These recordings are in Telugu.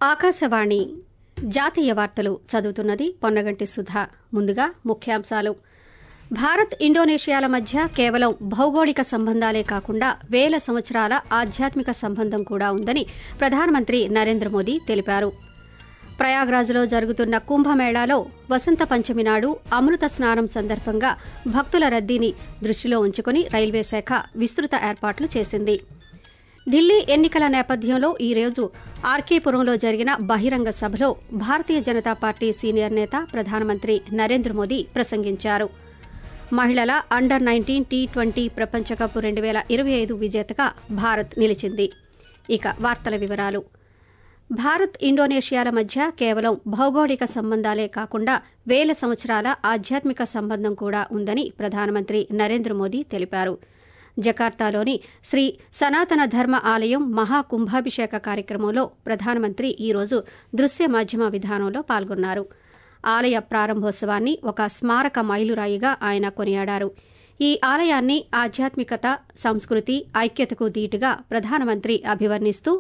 ఆకాశవాణి జాతీయ వార్తలు చదువుతున్నది పొన్నగంటి సుధా. ముందుగా ముఖ్యాంశాలు. భారత్ ఇండోనేషియాల మధ్య కేవలం భౌగోళిక సంబంధాలే కాకుండా వేల సంవత్సరాల ఆధ్యాత్మిక సంబంధం కూడా ఉందని ప్రధానమంత్రి నరేంద్ర మోదీ తెలిపారు. ప్రయాగ్రాజ్లో జరుగుతున్న కుంభమేళాలో వసంత పంచమి నాడు అమృత స్నానం సందర్భంగా భక్తుల రద్దీని దృష్టిలో ఉంచుకుని రైల్వే శాఖ విస్తృత ఏర్పాట్లు చేసింది. ఢిల్లీ ఎన్నికల నేపథ్యంలో ఈ రోజు ఆర్కేపురంలో జరిగిన బహిరంగ సభలో భారతీయ జనతా పార్టీ సీనియర్ నేత ప్రధానమంత్రి నరేంద్ర మోదీ ప్రసంగించారు. మహిళల అండర్ 19 T20 ప్రపంచ కప్ 2025 విజేతగా భారత్ నిలిచింది. ఇక వార్తల వివరాలు. భారత్ ఇండోనేషియాల మధ్య కేవలం భౌగోళిక సంబంధాలే కాకుండా వేల సంవత్సరాల ఆధ్యాత్మిక సంబంధం కూడా ఉందని ప్రధానమంత్రి నరేంద్ర మోదీ తెలిపారు. జకార్తాలోని శ్రీ సనాతన ధర్మ ఆలయం మహాకుంభాభిషేక కార్యక్రమంలో ప్రధానమంత్రి ఈరోజు దృశ్య మాధ్యమ విధానంలో పాల్గొన్నారు. ఆలయ ప్రారంభోత్సవాన్ని ఒక స్మారక మైలురాయిగా ఆయన కొనియాడారు. ఈ ఆలయాన్ని ఆధ్యాత్మికత, సంస్కృతి, ఐక్యతకు దీటుగా ప్రధానమంత్రి అభివర్ణిస్తూ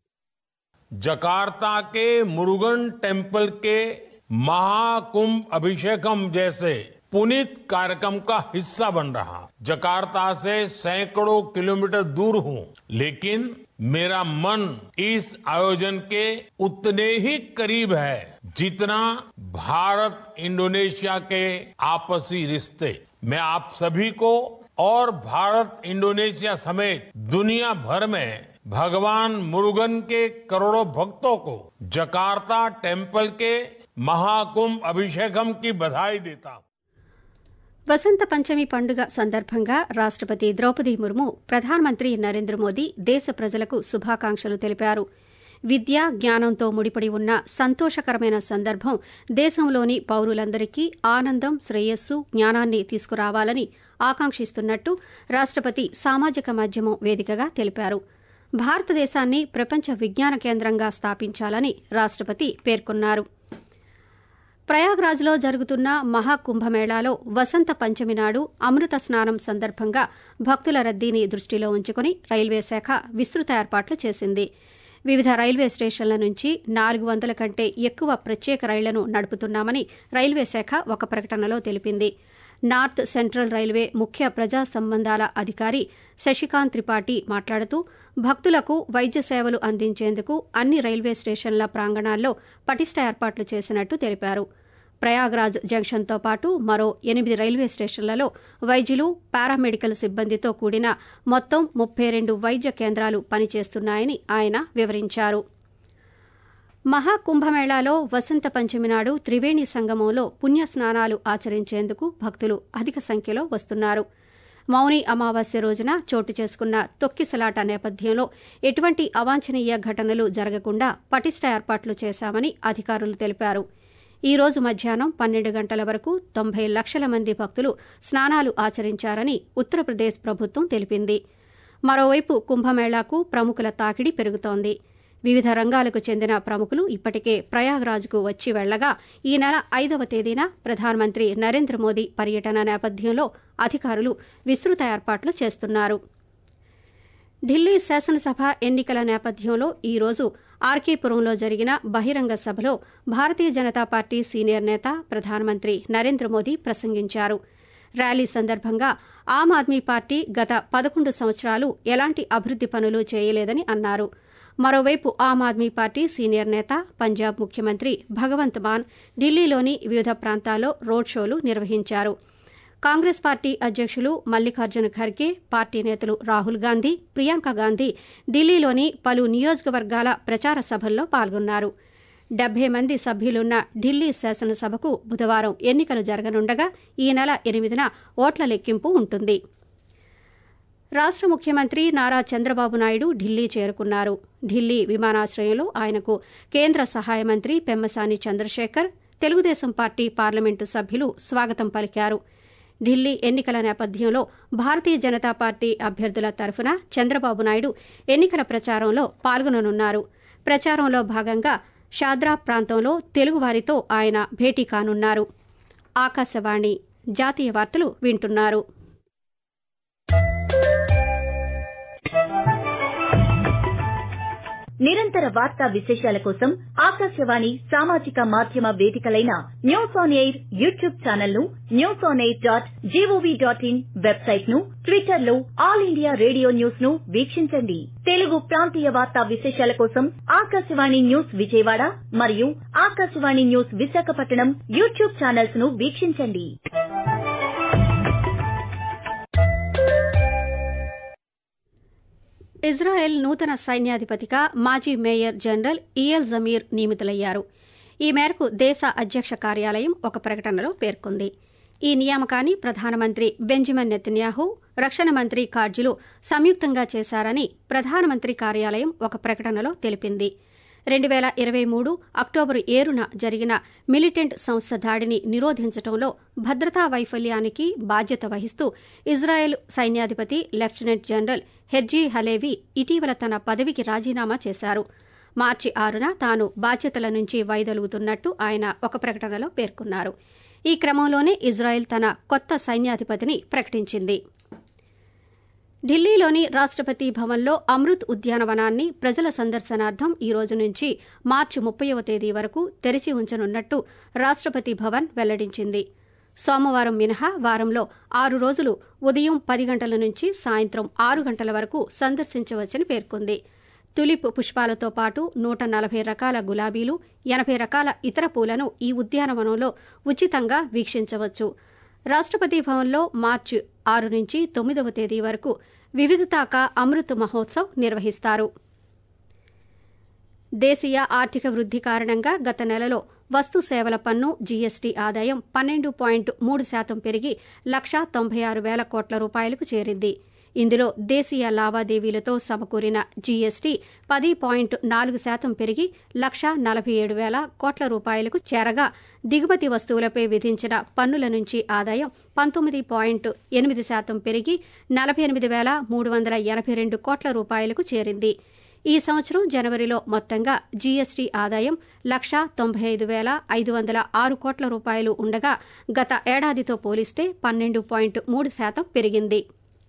जकार्ता के मुरुगन टेम्पल के महाकुंभ अभिषेकम जैसे पुनीत कार्यक्रम का हिस्सा बन रहा. जकार्ता से सैकड़ों किलोमीटर दूर हूं, लेकिन मेरा मन इस आयोजन के उतने ही करीब है जितना भारत इंडोनेशिया के आपसी रिश्ते. मैं आप सभी को और भारत इंडोनेशिया समेत दुनिया भर में भगवान मुरुगन के करोड़ों भक्तों को जकार्ता टेम्पल के महाकुंभ अभिषेकम की बधाई देता हूं. వసంత పంచమి పండుగ సందర్భంగా రాష్టపతి ద్రౌపది ముర్ము ప్రధానమంత్రి నరేంద్ర మోదీ దేశ ప్రజలకు శుభాకాంక్షలు తెలిపారు. విద్య, జ్ఞానంతో ముడిపడి ఉన్న సంతోషకరమైన సందర్భం దేశంలోని పౌరులందరికీ ఆనందం, శ్రేయస్సు, జ్ఞానాన్ని తీసుకురావాలని ఆకాంక్షిస్తున్నట్టు రాష్టపతి సామాజిక మాధ్యమం వేదికగా తెలిపారు. భారతదేశాన్ని ప్రపంచ విజ్ఞాన కేంద్రంగా స్థాపించాలని రాష్టపతి పేర్కొన్నారు. ప్రయాగ్రాజ్లో జరుగుతున్న మహాకుంభమేళాలో వసంత పంచమి నాడు అమృత స్నానం సందర్భంగా భక్తుల రద్దీని దృష్టిలో ఉంచుకుని రైల్వే శాఖ విస్తృత ఏర్పాట్లు చేసింది. వివిధ రైల్వే స్టేషన్ల నుంచి 400 కంటే ఎక్కువ ప్రత్యేక రైళ్లను నడుపుతున్నామని రైల్వే శాఖ ఒక ప్రకటనలో తెలిపింది. నార్త్ సెంట్రల్ రైల్వే ముఖ్య ప్రజా సంబంధాల అధికారి శశికాంత్ త్రిపాఠి మాట్లాడుతూ భక్తులకు వైద్య సేవలు అందించేందుకు అన్ని రైల్వే స్టేషన్ల ప్రాంగణాల్లో పటిష్ట ఏర్పాట్లు చేసినట్టు తెలిపారు. ప్రయాగ్రాజ్ జంక్షన్తో పాటు మరో 8 రైల్వే స్టేషన్లలో వైద్యులు, పారామెడికల్ సిబ్బందితో కూడిన మొత్తం 32 వైద్య కేంద్రాలు పనిచేస్తున్నాయని ఆయన వివరించారు. మహాకుంభమేళాలో వసంత పంచమి నాడు త్రివేణి సంగమంలో పుణ్యస్నానాలు ఆచరించేందుకు భక్తులు అధిక సంఖ్యలో వస్తున్నారు. మౌని అమావాస్య రోజున చోటు చేసుకున్న తొక్కిసలాట నేపథ్యంలో ఎటువంటి అవాంఛనీయ ఘటనలు జరగకుండా పటిష్ట ఏర్పాట్లు చేశామని అధికారులు తెలిపారు. ఈ రోజు మధ్యాహ్నం 12 గంటల వరకు 90 లక్షల మంది భక్తులు స్నానాలు ఆచరించారని ఉత్తరప్రదేశ్ ప్రభుత్వం తెలిపింది. మరోవైపు కుంభమేళాకు ప్రముఖుల తాకిడి పెరుగుతోంది. వివిధ రంగాలకు చెందిన ప్రముఖులు ఇప్పటికే ప్రయాగ్రాజ్కు వచ్చి వెళ్లగా ఈ నెల 5వ తేదీన ప్రధానమంత్రి నరేంద్ర మోదీ పర్యటన నేపథ్యంలో అధికారులు విస్తృత ఏర్పాట్లు చేస్తున్నారు. ఢిల్లీ శాసనసభ ఎన్నికల నేపథ్యంలో ఈ రోజు ఆర్కేపురంలో జరిగిన బహిరంగ సభలో భారతీయ జనతా పార్టీ సీనియర్ నేత ప్రధానమంత్రి నరేంద్ర మోదీ ప్రసంగించారు. ర్యాలీ సందర్భంగా ఆమ్ ఆద్మీ పార్టీ గత 11 సంవత్సరాలు ఎలాంటి అభివృద్ది పనులు చేయలేదని అన్నారు. మరోవైపు ఆమ్ ఆద్మీ పార్టీ సీనియర్ నేత పంజాబ్ ముఖ్యమంత్రి భగవంత్ మాన్ ఢిల్లీలోని వివిధ ప్రాంతాల్లో రోడ్ షోలు నిర్వహించారు. కాంగ్రెస్ పార్టీ అధ్యకులు మల్లికార్జున ఖర్గే, పార్టీ నేతలు రాహుల్ గాంధీ, ప్రియాంక గాంధీ ఢిల్లీలోని పలు నియోజకవర్గాల ప్రచార సభల్లో పాల్గొన్నారు. 70 మంది సభ్యులున్న ఢిల్లీ శాసనసభకు బుధవారం ఎన్నికలు జరగనుండగా ఈ నెల 8న ఓట్ల లెక్కింపు ఉంటుంది. రాష్ట ముఖ్యమంత్రి నారా చంద్రబాబు నాయుడు ఢిల్లీ చేరుకున్నారు. ఢిల్లీ విమానాశ్రయంలో ఆయనకు కేంద్ర సహాయ మంత్రి పెమ్మసాని చంద్రశేఖర్, తెలుగుదేశం పార్టీ పార్లమెంటు సభ్యులు స్వాగతం పలికారు. ఢిల్లీ ఎన్నికల నేపథ్యంలో భారతీయ జనతా పార్టీ అభ్యర్థుల తరఫున చంద్రబాబు నాయుడు ఎన్నికల ప్రచారంలో పాల్గొననున్నారు. ప్రచారంలో భాగంగా షాద్రా ప్రాంతంలో తెలుగువారితో ఆయన భేటీ కానున్నారు. ఆకాశవాణి జాతీయ వార్తలు వింటున్నారు. నిరంతర వార్తా విశేషాల కోసం ఆకాశవాణి సామాజిక మాధ్యమ వేదికలైన News on Air YouTube channel ను, newsonair.gov.in వెబ్సైట్ ను, ట్విట్టర్ లో ఆల్ ఇండియా రేడియో న్యూస్ ను వీక్షించండి. తెలుగు ప్రాంతీయ వార్తా విశేషాల కోసం ఆకాశవాణి న్యూస్ విజయవాడ మరియు Akashvani News Visakhapatnam YouTube channels ను వీక్షించండి. ఇజ్రాయెల్ నూతన సైన్యాధిపతిగా మాజీ మేయర్ జనరల్ ఇయల్ జమీర్ నియమితులయ్యారు. ఈ మేరకు దేశ అధ్యక్ష కార్యాలయం ఒక ప్రకటనలో పేర్కొంది. ఈ నియామకాన్ని ప్రధానమంత్రి బెంజమిన్ నెతన్యాహు, రక్షణ మంత్రి కాడ్జిలు సంయుక్తంగా చేశారని ప్రధానమంత్రి కార్యాలయం ఒక ప్రకటనలో తెలిపింది. 2023 అక్టోబరు 7న జరిగిన మిలిటెంట్ సంస్థ దాడిని నిరోధించడంలో భద్రతా వైఫల్యానికి బాధ్యత వహిస్తూ ఇజ్రాయెల్ సైన్యాధిపతి లెఫ్టినెంట్ జనరల్ హెర్జీ హలేవి ఇటీవల తన పదవికి రాజీనామా చేశారు. మార్చి 6న తాను బాధ్యతల నుంచి వైదొలుగుతున్నట్టు ఆయన ఒక ప్రకటనలో పేర్కొన్నారు. ఈ క్రమంలోనే ఇజ్రాయెల్ తన కొత్త సైన్యాధిపతిని ప్రకటించింది. ఢిల్లీలోని రాష్టపతి భవన్లో అమృత్ ఉద్యానవనాన్ని ప్రజల సందర్శనార్థం ఈ రోజు నుంచి మార్చి 30వ తేదీ వరకు తెరిచి ఉంచనున్నట్టు రాష్టపతి భవన్ వెల్లడించింది. సోమవారం మినహా వారంలో 6 రోజులు ఉదయం 10 గంటల నుంచి సాయంత్రం 6 గంటల వరకు సందర్శించవచ్చని పేర్కొంది. తులిప్ పుష్పాలతో పాటు 140 రకాల గులాబీలు, 80 రకాల ఇతర పూలను ఈ ఉద్యానవనంలో ఉచితంగా వీక్షించవచ్చు. రాష్టపతి భవన్లో మార్చి 6 నుంచి 9వ తేదీ వరకు వివిధతా కా అమృత్ మహోత్సవ్ నిర్వహిస్తారు. దేశీయ ఆర్థిక వృద్ధి కారణంగా గత నెలలో వస్తు సేవల పన్ను జీఎస్టీ ఆదాయం 12.3% పెరిగి 196,000 కోట్ల రూపాయలకు చేరింది. ఇందులో దేశీయ లావాదేవీలతో సమకూరిన జీఎస్టీ 10.4% పెరిగి 147,000 కోట్ల రూపాయలకు చేరగా, దిగుమతి వస్తువులపై విధించిన పన్నుల నుంచి ఆదాయం 19.8% పెరిగి 48,382 కోట్ల రూపాయలకు చేరింది. ఈ సంవత్సరం జనవరిలో మొత్తంగా జీఎస్టీ ఆదాయం 195,506 కోట్ల రూపాయలు ఉండగా, గత ఏడాదితో పోలిస్తే 12.3% పెరిగింది.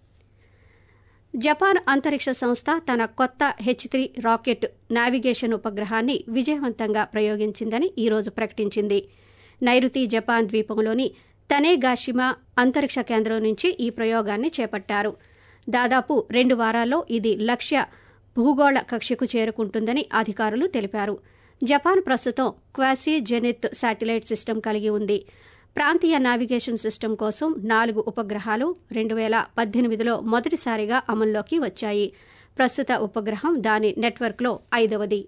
జపాన్ అంతరిక్ష సంస్థ తన కొత్త H3 రాకెట్ నావిగేషన్ ఉపగ్రహాన్ని విజయవంతంగా ప్రయోగించిందని ఈ రోజు ప్రకటించింది. నైరుతి జపాన్ ద్వీపంలోని తనేగాషిమా అంతరిక్ష కేంద్రం నుంచి ఈ ప్రయోగాన్ని చేపట్టారు. దాదాపు 2 వారాల్లో ఇది లక్ష్య భూగోళ కక్షకు చేరుకుంటుందని అధికారులు తెలిపారు. జపాన్ ప్రస్తుతం క్వాసీ జెనిత్ శాటిలైట్ సిస్టమ్ కలిగి ఉంది. ప్రాంతీయ నావిగేషన్ సిస్టమ్ కోసం 4 ఉపగ్రహాలు 2018లో మొదటిసారిగా అమల్లోకి వచ్చాయి. ప్రస్తుత ఉపగ్రహం దాని నెట్వర్క్లో 5వది.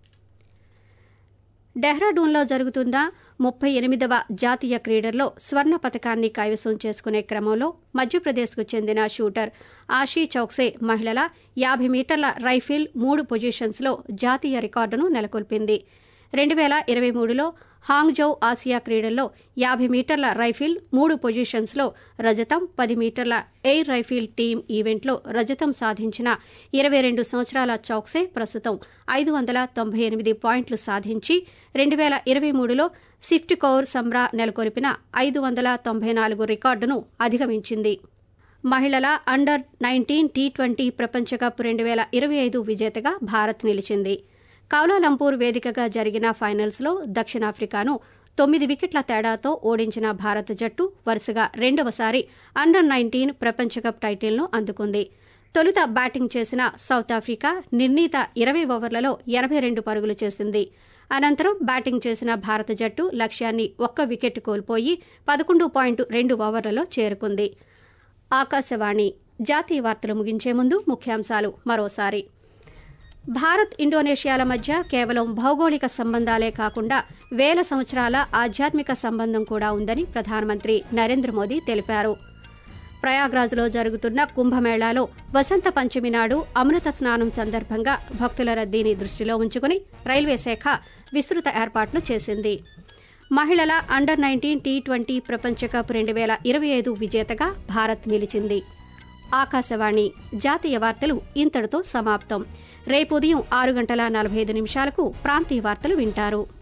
డెహ్రాడూన్లో జరుగుతున్న 38వ జాతీయ క్రీడల్లో స్వర్ణ పతకాన్ని కైవసం చేసుకునే క్రమంలో మధ్యప్రదేశ్కు చెందిన షూటర్ ఆషీ చౌక్సే మహిళల 50 మీటర్ల రైఫిల్ 3 పొజిషన్స్లో జాతీయ రికార్డును నెలకొల్పింది. 2023లో హాంగ్జౌ ఆసియా క్రీడల్లో 50 మీటర్ల రైఫిల్ 3 పొజిషన్స్లో రజతం, 10 మీటర్ల ఎయిర్ రైఫిల్ టీమ్ ఈవెంట్లో రజతం సాధించిన 22 సంవత్సరాల చౌక్సే ప్రస్తుతం 598 పాయింట్లు సాధించి 2023లో సిఫ్ట్ కౌర్ సమ్రా నెలకొల్పిన 594 రికార్డును అధిగమించింది. మహిళల అండర్ 19 T20 ప్రపంచ కప్ 2025 విజేతగా భారత్ నిలిచింది. కౌలాలంపూర్ వేదికగా జరిగిన ఫైనల్స్లో దక్షిణాఫ్రికాను 9 వికెట్ల తేడాతో ఓడించిన భారత జట్టు వరుసగా రెండవసారి అండర్ 19 ప్రపంచ కప్ టైటిల్ను అందుకుంది. తొలుత బ్యాటింగ్ చేసిన సౌత్ ఆఫ్రికా నిర్ణీత 20 ఓవర్లలో 82 పరుగులు చేసింది. అనంతరం బ్యాటింగ్ చేసిన భారత జట్టు లక్ష్యాన్ని 1 వికెట్ కోల్పోయి 11.2 ఓవర్లలో చేరుకుంది. ఆకాశవాణి జాతీయ వార్తలు ముగించే ముందు ముఖ్యాంశాలు మరోసారి. భారత్ ఇండోనేషియాల మధ్య కేవలం భౌగోళిక సంబంధాలే కాకుండా వేల సంవత్సరాల ఆధ్యాత్మిక సంబంధం కూడా ఉందని ప్రధానమంత్రి నరేంద్ర మోదీ తెలిపారు. ప్రయాగ్రాజ్లో జరుగుతున్న కుంభమేళాలో వసంత పంచమి నాడు అమృత స్నానం సందర్భంగా భక్తుల రద్దీని దృష్టిలో ఉంచుకుని రైల్వే శాఖ విస్తృత ఏర్పాట్లు చేసింది. మహిళల అండర్ 19 T20 ప్రపంచ కప్ 2025 విజేతగా భారత్ నిలిచింది. ఆకాశవాణి జాతీయ వార్తలు ఇంతటితో సమాప్తం. రేపు ఉదయం 6:45 ప్రాంతీయ వార్తలు వింటారు.